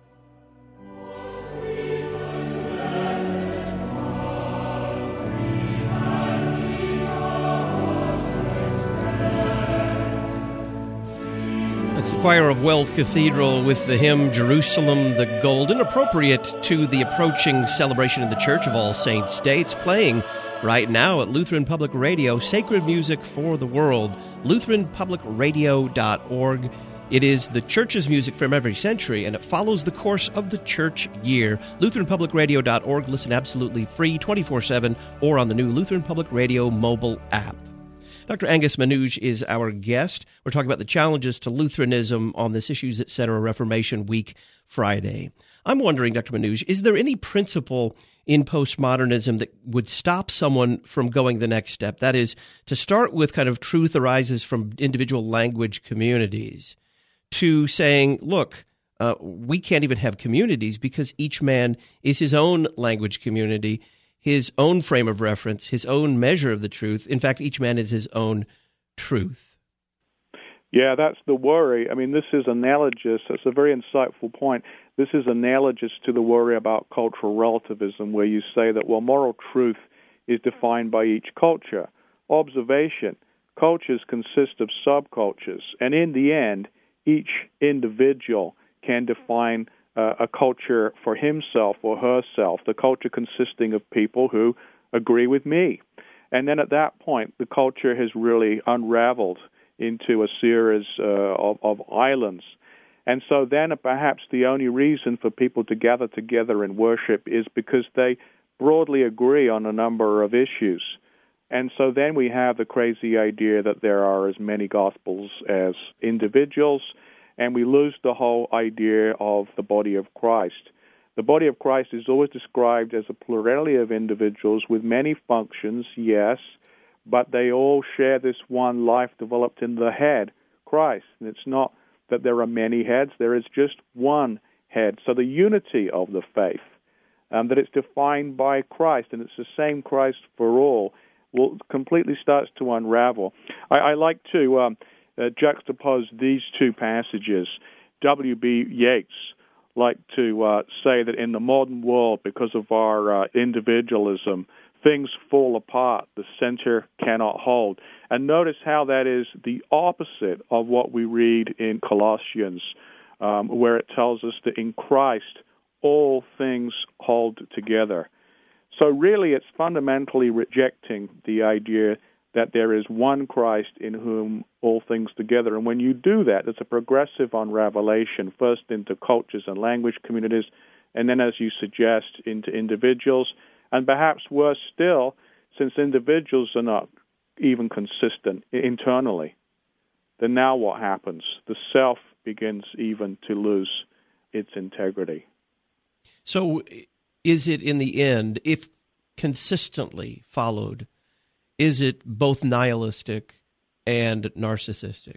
It's the choir of Wells Cathedral with the hymn Jerusalem the Golden, appropriate to the approaching celebration of the Church of All Saints' Day. It's playing right now at Lutheran Public Radio, Sacred Music for the World, Lutheran Public Radio dot org. It is the Church's music from every century, and it follows the course of the Church year. Lutheran Public Radio dot org. Listen absolutely free, twenty-four seven, or on the new Lutheran Public Radio mobile app. Doctor Angus Manouge is our guest. We're talking about the challenges to Lutheranism on this Issues, et cetera. Reformation Week Friday. I'm wondering, Doctor Manouge, is there any principle in postmodernism that would stop someone from going the next step? That is, to start with kind of truth arises from individual language communities, to saying, look, uh, we can't even have communities because each man is his own language community, his own frame of reference, his own measure of the truth. In fact, each man is his own truth. Yeah, that's the worry. I mean, this is analogous. That's a very insightful point. This is analogous to the worry about cultural relativism, where you say that, well, moral truth is defined by each culture. Observation. Cultures consist of subcultures, and in the end, each individual can define uh, a culture for himself or herself, the culture consisting of people who agree with me. And then at that point, the culture has really unraveled into a series uh, of, of islands. And so then perhaps the only reason for people to gather together and worship is because they broadly agree on a number of issues. And so then we have the crazy idea that there are as many gospels as individuals, and we lose the whole idea of the body of Christ. The body of Christ is always described as a plurality of individuals with many functions, yes, but they all share this one life developed in the head, Christ. And it's not that there are many heads, there is just one head. So the unity of the faith, um, that it's defined by Christ, and it's the same Christ for all, will completely starts to unravel. I, I like to um, uh, juxtapose these two passages. W B Yeats liked to uh, say that in the modern world, because of our uh, individualism, things fall apart, the center cannot hold. And notice how that is the opposite of what we read in Colossians, um, where it tells us that in Christ all things hold together. So really it's fundamentally rejecting the idea that there is one Christ in whom all things together. And when you do that, it's a progressive unravelation, first into cultures and language communities, and then, as you suggest, into individuals. And perhaps worse still, since individuals are not even consistent internally, then now what happens? The self begins even to lose its integrity. So is it in the end, if consistently followed, is it both nihilistic and narcissistic?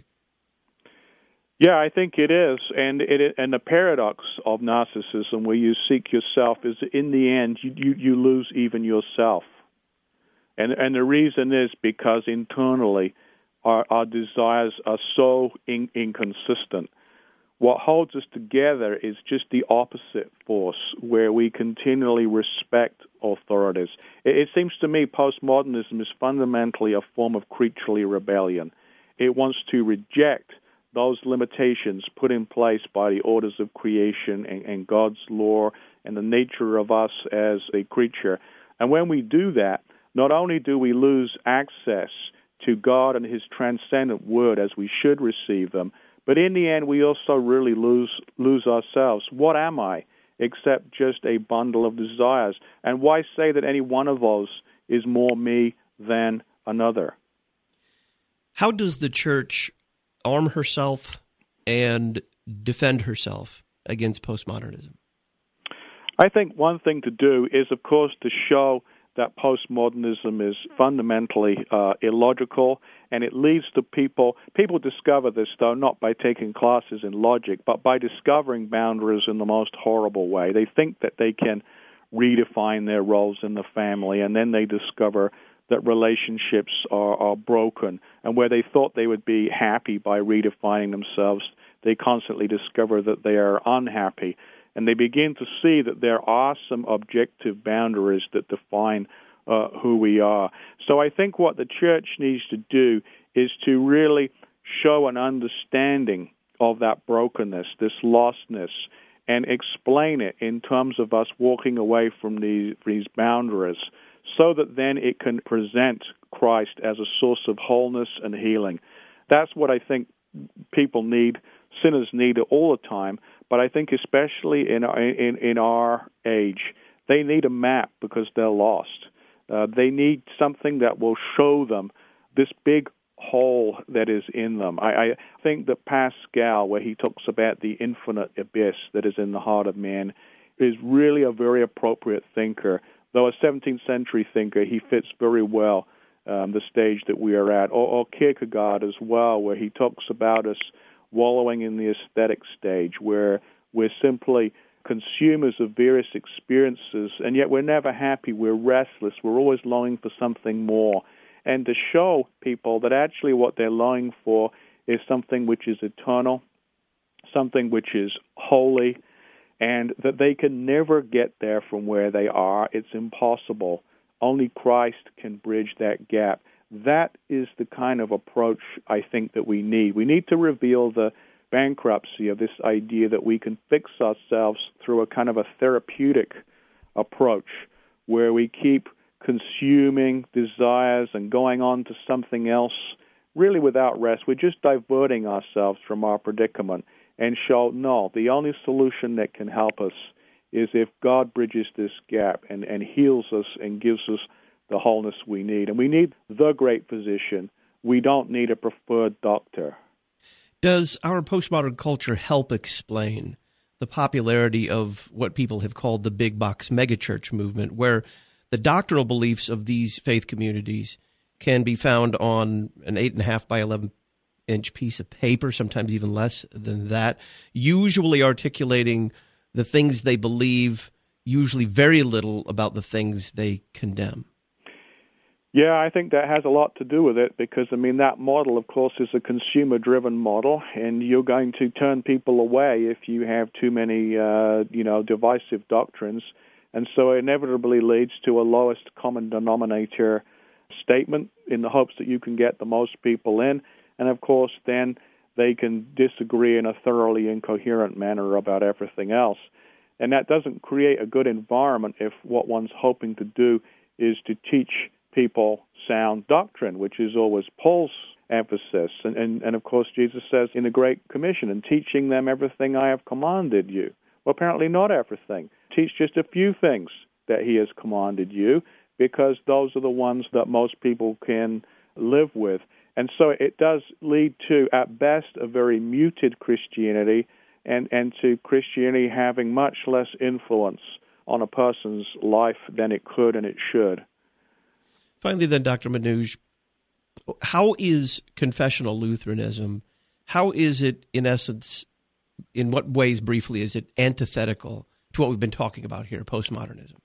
Yeah, I think it is, and it and the paradox of narcissism, where you seek yourself, is in the end you you, you lose even yourself, and and the reason is because internally our our desires are so in, inconsistent. What holds us together is just the opposite force, where we continually respect authorities. It, it seems to me postmodernism is fundamentally a form of creaturely rebellion. It wants to reject those limitations put in place by the orders of creation and, and God's law and the nature of us as a creature. And when we do that, not only do we lose access to God and His transcendent word as we should receive them, but in the end we also really lose lose ourselves. What am I except just a bundle of desires? And why say that any one of those is more me than another? How does the church arm herself and defend herself against postmodernism? I think one thing to do is, of course, to show that postmodernism is fundamentally uh, illogical, and it leads to people, people discover this, though, not by taking classes in logic, but by discovering boundaries in the most horrible way. They think that they can redefine their roles in the family, and then they discover that relationships are, are broken, and where they thought they would be happy by redefining themselves, they constantly discover that they are unhappy. And they begin to see that there are some objective boundaries that define uh, who we are. So I think what the church needs to do is to really show an understanding of that brokenness, this lostness, and explain it in terms of us walking away from these, these boundaries, so that then it can present Christ as a source of wholeness and healing. That's what I think people need, sinners need it all the time, but I think especially in in, in our age, they need a map because they're lost. Uh, they need something that will show them this big hole that is in them. I, I think that Pascal, where he talks about the infinite abyss that is in the heart of man, is really a very appropriate thinker. Though a seventeenth century thinker, he fits very well um, the stage that we are at. Or, or Kierkegaard as well, where he talks about us wallowing in the aesthetic stage, where we're simply consumers of various experiences, and yet we're never happy, we're restless, we're always longing for something more. And to show people that actually what they're longing for is something which is eternal, something which is holy, and that they can never get there from where they are. It's impossible. Only Christ can bridge that gap. That is the kind of approach I think that we need. We need to reveal the bankruptcy of this idea that we can fix ourselves through a kind of a therapeutic approach where we keep consuming desires and going on to something else really without rest. We're just diverting ourselves from our predicament, and show, no, the only solution that can help us is if God bridges this gap and, and heals us and gives us the wholeness we need. And we need the great physician. We don't need a preferred doctor. Does our postmodern culture help explain the popularity of what people have called the big box megachurch movement, where the doctrinal beliefs of these faith communities can be found on an eight and a half by eleven inch piece of paper, sometimes even less than that, usually articulating the things they believe, usually very little about the things they condemn? Yeah, I think that has a lot to do with it because, I mean, that model, of course, is a consumer-driven model, and you're going to turn people away if you have too many, uh, you know, divisive doctrines. And so it inevitably leads to a lowest common denominator statement in the hopes that you can get the most people in. And, of course, then they can disagree in a thoroughly incoherent manner about everything else. And that doesn't create a good environment if what one's hoping to do is to teach people sound doctrine, which is always Paul's emphasis. And, and, and, of course, Jesus says in the Great Commission, and teaching them everything I have commanded you. Well, apparently not everything. Teach just a few things that he has commanded you, because those are the ones that most people can live with. And so it does lead to, at best, a very muted Christianity, and, and to Christianity having much less influence on a person's life than it could and it should. Finally, then, Doctor Manoj, how is confessional Lutheranism, how is it, in essence, in what ways, briefly, is it antithetical to what we've been talking about here, postmodernism?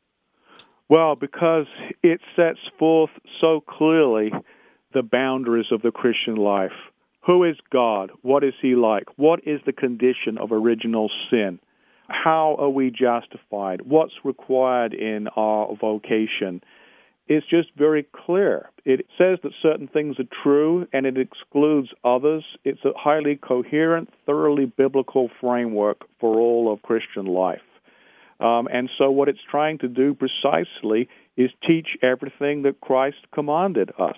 Well, because it sets forth so clearly the boundaries of the Christian life. Who is God? What is He like? What is the condition of original sin? How are we justified? What's required in our vocation? It's just very clear. It says that certain things are true and it excludes others. It's a highly coherent, thoroughly biblical framework for all of Christian life. Um, and so what it's trying to do precisely is teach everything that Christ commanded us.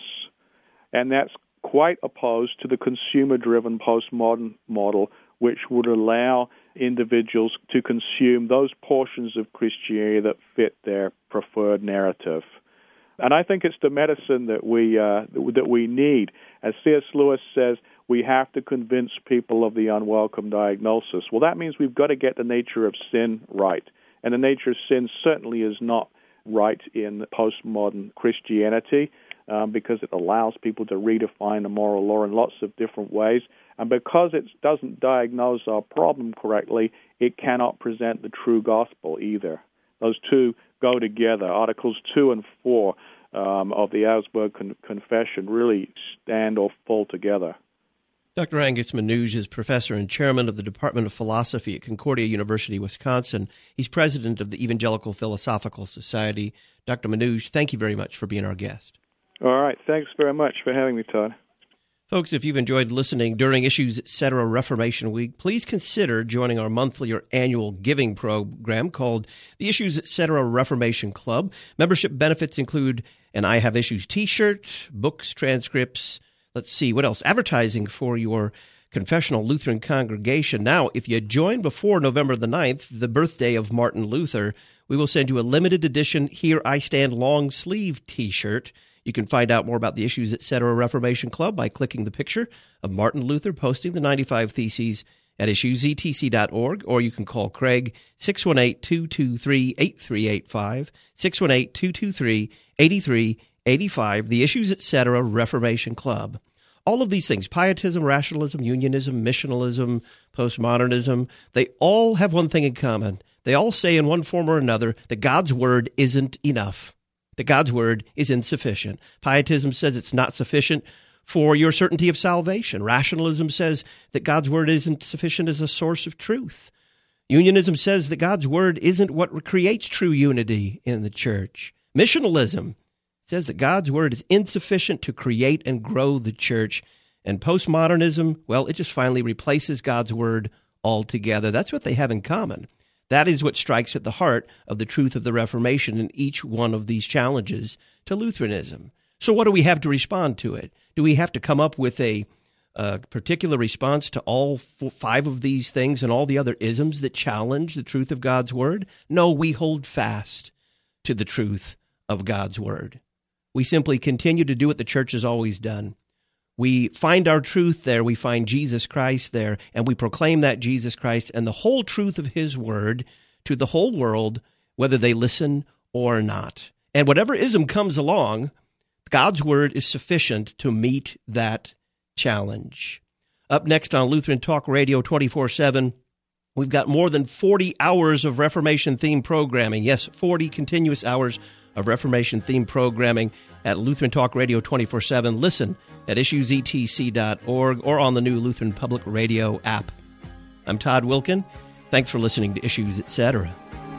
And that's quite opposed to the consumer-driven postmodern model, which would allow individuals to consume those portions of Christianity that fit their preferred narrative. And I think it's the medicine that we uh, that we need. As C S Lewis says, we have to convince people of the unwelcome diagnosis. Well, that means we've got to get the nature of sin right. And the nature of sin certainly is not right in postmodern Christianity, um, because it allows people to redefine the moral law in lots of different ways. And because it doesn't diagnose our problem correctly, it cannot present the true gospel either. Those two go together. Articles two and four um, of the Augsburg Con- Confession really stand or fall together. Doctor Angus Manoj is professor and chairman of the Department of Philosophy at Concordia University, Wisconsin. He's president of the Evangelical Philosophical Society. Doctor Manoj, thank you very much for being our guest. All right. Thanks very much for having me, Todd. Folks, if you've enjoyed listening during Issues Etc. Reformation Week, please consider joining our monthly or annual giving program called the Issues Etc. Reformation Club. Membership benefits include an I Have Issues t-shirt, books, transcripts, let's see, what else? Advertising for your confessional Lutheran congregation. Now, if you join before November the ninth, the birthday of Martin Luther, we will send you a limited edition Here I Stand long sleeve t-shirt. You can find out more about the Issues Etc. Reformation Club by clicking the picture of Martin Luther posting the ninety-five Theses at issues e t c dot org, or you can call Craig, six one eight, two two three, eight three eight five, six one eight, two two three, eight three eight five, the Issues Etc. Reformation Club. All of these things, pietism, rationalism, unionism, missionalism, postmodernism, they all have one thing in common. They all say in one form or another that God's Word isn't enough, that God's Word is insufficient. Pietism says it's not sufficient for your certainty of salvation. Rationalism says that God's Word isn't sufficient as a source of truth. Unionism says that God's Word isn't what creates true unity in the church. Missionalism says that God's Word is insufficient to create and grow the church. And postmodernism, well, it just finally replaces God's Word altogether. That's what they have in common. That is what strikes at the heart of the truth of the Reformation in each one of these challenges to Lutheranism. So what do we have to respond to it? Do we have to come up with a, a particular response to all four, five of these things and all the other isms that challenge the truth of God's Word? No, we hold fast to the truth of God's Word. We simply continue to do what the church has always done. We find our truth there, we find Jesus Christ there, and we proclaim that Jesus Christ and the whole truth of His Word to the whole world, whether they listen or not. And whatever ism comes along, God's Word is sufficient to meet that challenge. Up next on Lutheran Talk Radio twenty-four seven, we've got more than forty hours of Reformation-themed programming. Yes, forty continuous hours of Reformation-themed programming at Lutheran Talk Radio twenty-four seven. Listen at issues e t c dot org or on the new Lutheran Public Radio app. I'm Todd Wilken. Thanks for listening to Issues Etc.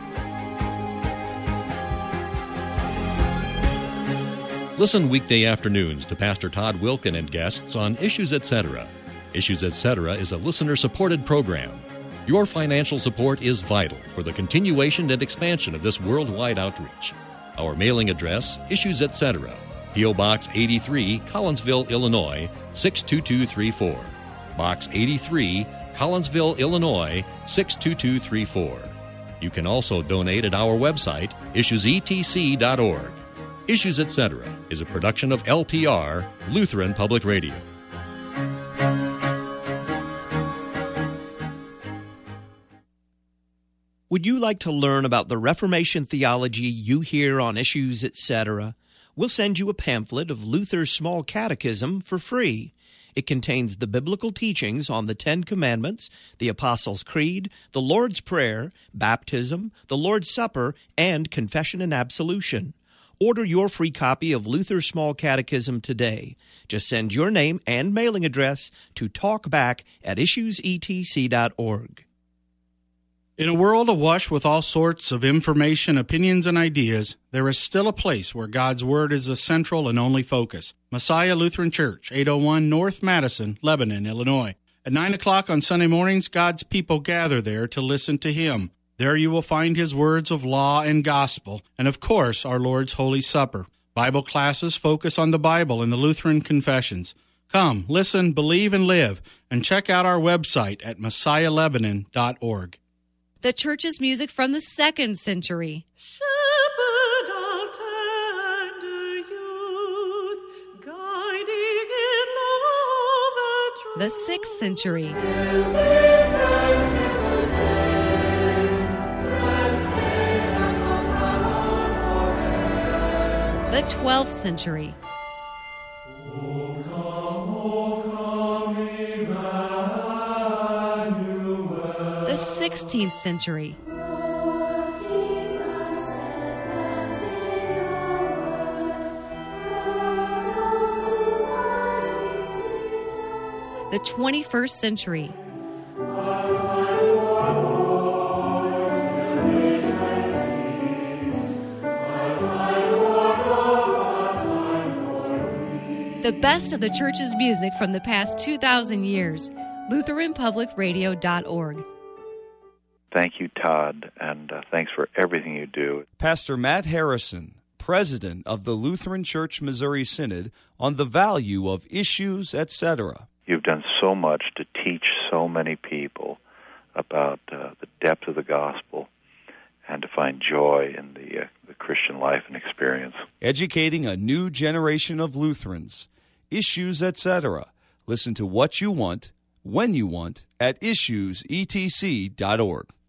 Listen weekday afternoons to Pastor Todd Wilken and guests on Issues Etc. Issues Etc. is a listener-supported program. Your financial support is vital for the continuation and expansion of this worldwide outreach. Our mailing address, Issues Etc., P O. Box eighty-three, Collinsville, Illinois, six two two three four. Box eighty-three, Collinsville, Illinois, six two two three four. You can also donate at our website, issues e t c dot org. Issues Etc. is a production of L P R, Lutheran Public Radio. Would you like to learn about the Reformation theology you hear on Issues Etc.? we'll send you a pamphlet of Luther's Small Catechism for free. It contains the biblical teachings on the Ten Commandments, the Apostles' Creed, the Lord's Prayer, baptism, the Lord's Supper, and confession and absolution. Order your free copy of Luther's Small Catechism today. Just send your name and mailing address to talkback at issues e t c dot org. In a world awash with all sorts of information, opinions, and ideas, there is still a place where God's Word is the central and only focus. Messiah Lutheran Church, eight oh one North Madison, Lebanon, Illinois. At nine o'clock on Sunday mornings, God's people gather there to listen to Him. There you will find His words of law and gospel, and of course, our Lord's Holy Supper. Bible classes focus on the Bible and the Lutheran confessions. Come, listen, believe, and live, and check out our website at messiah lebanon dot org. The church's music from the second century. Shepherd of tender youth, guiding in love and truth. The sixth century. The twelfth century. The sixteenth century. The twenty-first century. The best of the church's music from the past two thousand years. Lutheran Public Radio dot org. Thank you, Todd, and uh, thanks for everything you do. Pastor Matt Harrison, president of the Lutheran Church Missouri Synod, on the value of issues, et cetera. You've done so much to teach so many people about uh, the depth of the gospel and to find joy in the, uh, the Christian life and experience. Educating a new generation of Lutherans. Issues, et cetera. Listen to what you want, when you want, at issues e t c dot org.